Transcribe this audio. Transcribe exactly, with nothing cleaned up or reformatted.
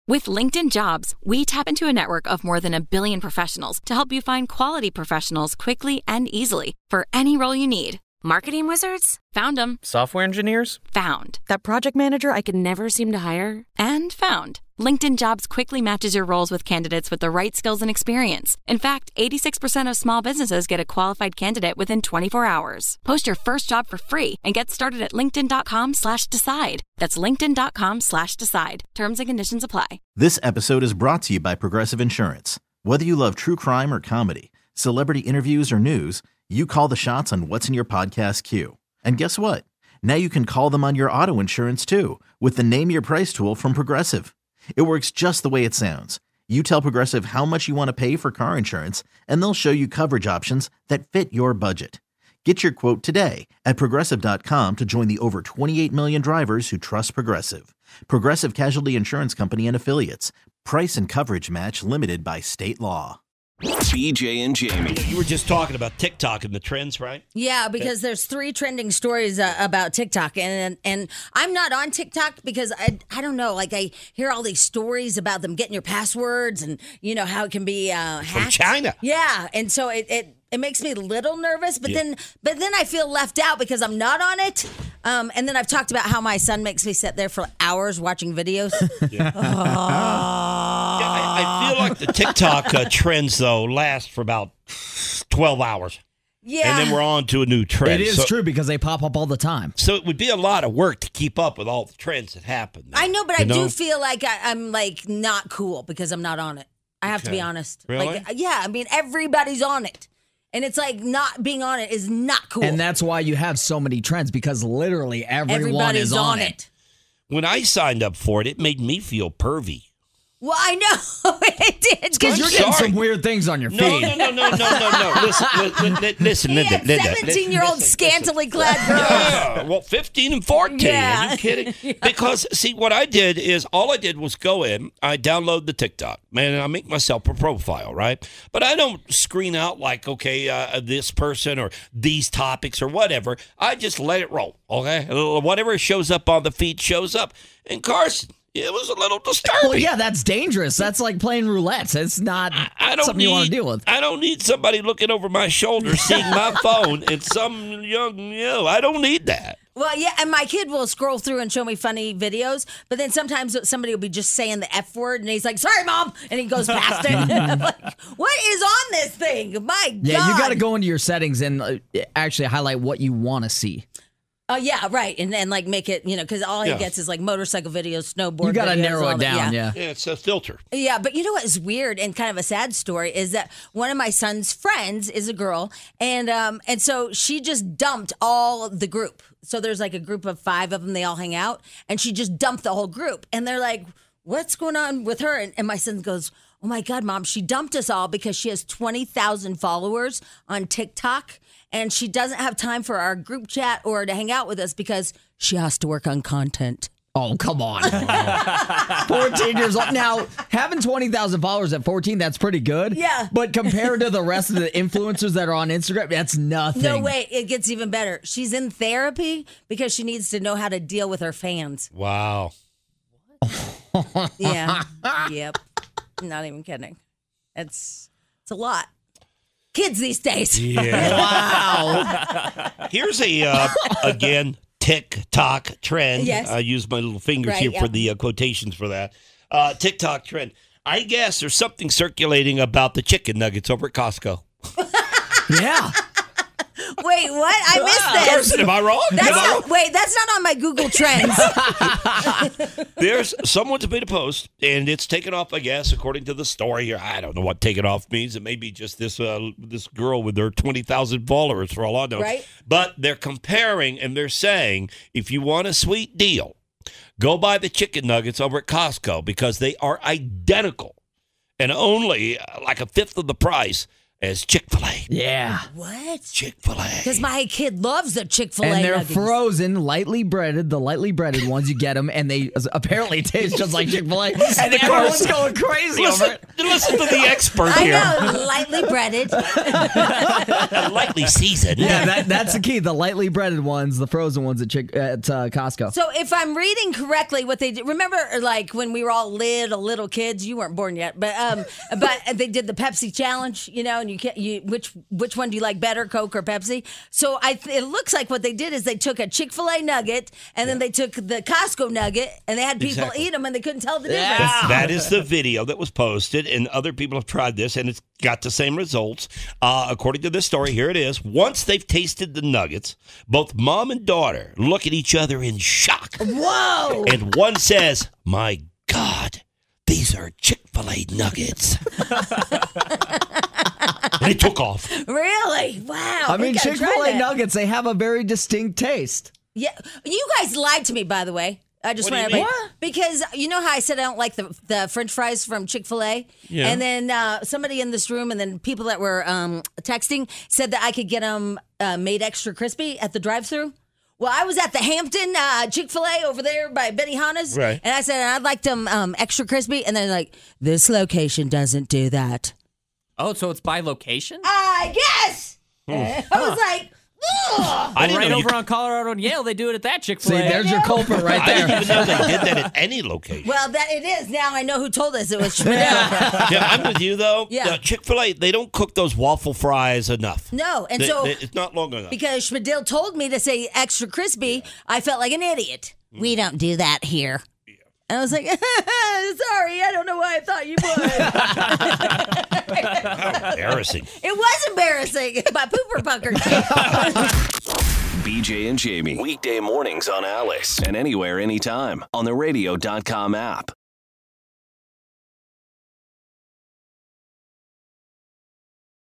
With LinkedIn Jobs, we tap into a network of more than a billion professionals to help you find quality professionals quickly and easily for any role you need. Marketing wizards? Found them. Software engineers? Found. That project manager I could never seem to hire? And found. LinkedIn Jobs quickly matches your roles with candidates with the right skills and experience. In fact, eighty-six percent of small businesses get a qualified candidate within twenty-four hours. Post your first job for free and get started at linkedin.com slash decide. That's linkedin.com slash decide. Terms and conditions apply. This episode is brought to you by Progressive Insurance. Whether you love true crime or comedy, celebrity interviews or news, you call the shots on what's in your podcast queue. And guess what? Now you can call them on your auto insurance too with the Name Your Price tool from Progressive. It works just the way it sounds. You tell Progressive how much you want to pay for car insurance, and they'll show you coverage options that fit your budget. Get your quote today at Progressive dot com to join the over twenty-eight million drivers who trust Progressive. Progressive Casualty Insurance Company and Affiliates. Price and coverage match limited by state law. B J and Jamie. You were just talking about TikTok and the trends, right? Yeah, because there's three trending stories uh, about TikTok, and and I'm not on TikTok because I I don't know, like I hear all these stories about them getting your passwords and you know how it can be uh, hacked. From China. Yeah, and so it it, it makes me a little nervous, but Yeah. then but then I feel left out because I'm not on it. Um, and then I've talked about how my son makes me sit there for hours watching videos. Yeah. Yeah, I, I feel like the TikTok uh, trends, though, last for about twelve hours. Yeah. And then we're on to a new trend. It is so, true because they pop up all the time. So it would be a lot of work to keep up with all the trends that happen. I know, but You I know? do feel like I, I'm like not cool because I'm not on it. I have to be Okay. honest. Really? Like, yeah, I mean, everybody's on it. And it's like not being on it is not cool. And that's why you have so many trends because literally everyone Everybody's is on, on it. it. When I signed up for it, it made me feel pervy. Well, I know it did. Because you're getting sorry. some weird things on your feed. No, no, no, no, no, no, no. Listen, li- li- listen, He Linda, had Linda. seventeen-year-old listen, scantily clad girls. Yeah, well, fifteen and fourteen. Yeah. Are you kidding? Because, see, what I did is all I did was go in, I download the TikTok, man, and I make myself a profile, right? But I don't screen out like, okay, uh, this person or these topics or whatever. I just let it roll, okay? Whatever shows up on the feed shows up. And Carson, it was a little disturbing. Well, yeah, that's dangerous. That's like playing roulette. It's not I don't something need, you want to deal with. I don't need somebody looking over my shoulder, seeing my phone, and some young, you know, I don't need that. Well, yeah, and my kid will scroll through and show me funny videos, but then sometimes somebody will be just saying the F word, and he's like, sorry, Mom, and he goes past it. I'm like, what is on this thing? My God. Yeah, you got to go into your settings and uh, actually highlight what you want to see. Oh, yeah, right. And then, like, make it, you know, because all he Yeah. gets is, like, motorcycle videos, snowboard You got to videos, narrow all it that. down, yeah. Yeah, it's a filter. Yeah, but you know what is weird and kind of a sad story is that one of my son's friends is a girl, and um, and so she just dumped all the group. So there's like a group of five of them. They all hang out, and she just dumped the whole group. And they're like, "What's going on with her?" And, and my son goes, "Oh my God, Mom, she dumped us all because she has twenty thousand followers on TikTok." And she doesn't have time for our group chat or to hang out with us because she has to work on content. Oh, come on. fourteen years old. Now, having twenty thousand followers at fourteen, that's pretty good. Yeah. But compared to the rest of the influencers that are on Instagram, that's nothing. No, wait, it gets even better. She's in therapy because she needs to know how to deal with her fans. Wow. Yeah. Yep. Not even kidding. It's it's a lot. Kids these days. Yeah. Wow. Here's a, uh, again, TikTok trend. Yes. I use my little fingers Right, here yeah. for the uh, quotations for that. Uh, TikTok trend. I guess there's something circulating about the chicken nuggets over at Costco. Yeah. Wait, what? I missed this. Carson, am I wrong? That's Am I not, wrong? wait, that's not on my Google Trends. There's someone's made a post, and it's taken off, I guess, according to the story here. I don't know what taken off means. It may be just this uh, this girl with her twenty thousand followers, for all I know. Right. But they're comparing, and they're saying, if you want a sweet deal, go buy the chicken nuggets over at Costco because they are identical and only uh, like a fifth of the price as Chick-fil-A. Yeah. What? Chick-fil-A. Because my kid loves the Chick-fil-A And they're nuggets. frozen, lightly breaded. The lightly breaded ones, you get them, and they apparently taste just like Chick-fil-A. And everyone's going crazy Listen, over it. listen to the expert I here. know, lightly breaded. Lightly seasoned. Yeah, that, that's the key. The lightly breaded ones, the frozen ones at, Chick, at uh, Costco. So if I'm reading correctly, what they did, remember, like when we were all little little kids, you weren't born yet, but um, but they did the Pepsi challenge, you know, and you can't, you which which one do you like better, Coke or Pepsi? So I, it looks like what they did is they took a Chick-fil-A nugget and then they took the Costco nugget and they had people Exactly. eat them and they couldn't tell the Yeah. difference. That- that is the video that was posted, and other people have tried this, and it's got the same results. Uh, according to this story, here it is. Once they've tasted the nuggets, both mom and daughter look at each other in shock. Whoa! And one says, "My God, these are Chick-fil-A nuggets." And it took off. Really? Wow. I we mean, gotta try Chick-fil-A that. nuggets, they have a very distinct taste. Yeah, you guys lied to me, by the way. I just What do want you to mean? because you know how I said I don't like the the French fries from Chick-fil-A, Yeah. and then uh, somebody in this room, and then people that were um, texting said that I could get them uh, made extra crispy at the drive-thru. Well, I was at the Hampton uh, Chick-fil-A over there by Benihana's, Right. and I said I'd like them um, extra crispy, and they're like, "This location doesn't do that." Oh, so it's by location? I guess. I was like, ugh. I didn't right know you over on Colorado and Yale, they do it at that See, Chick-fil-A. there's your culprit right I didn't there. even know they did that at any location. Well, that it is now. I know who told us it was Schmidl. Yeah, I'm with you, though. Yeah. Uh, Chick-fil-A, they don't cook those waffle fries enough. No, and They- so they- it's not long enough. because Schmidl told me to say extra crispy, I felt like an idiot. We don't do that here. And I was like, sorry, I don't know why I thought you would. How embarrassing. It was embarrassing. My pooper pucker. B J and Jamie. Weekday mornings on Alice. And anywhere, anytime on the radio dot com app.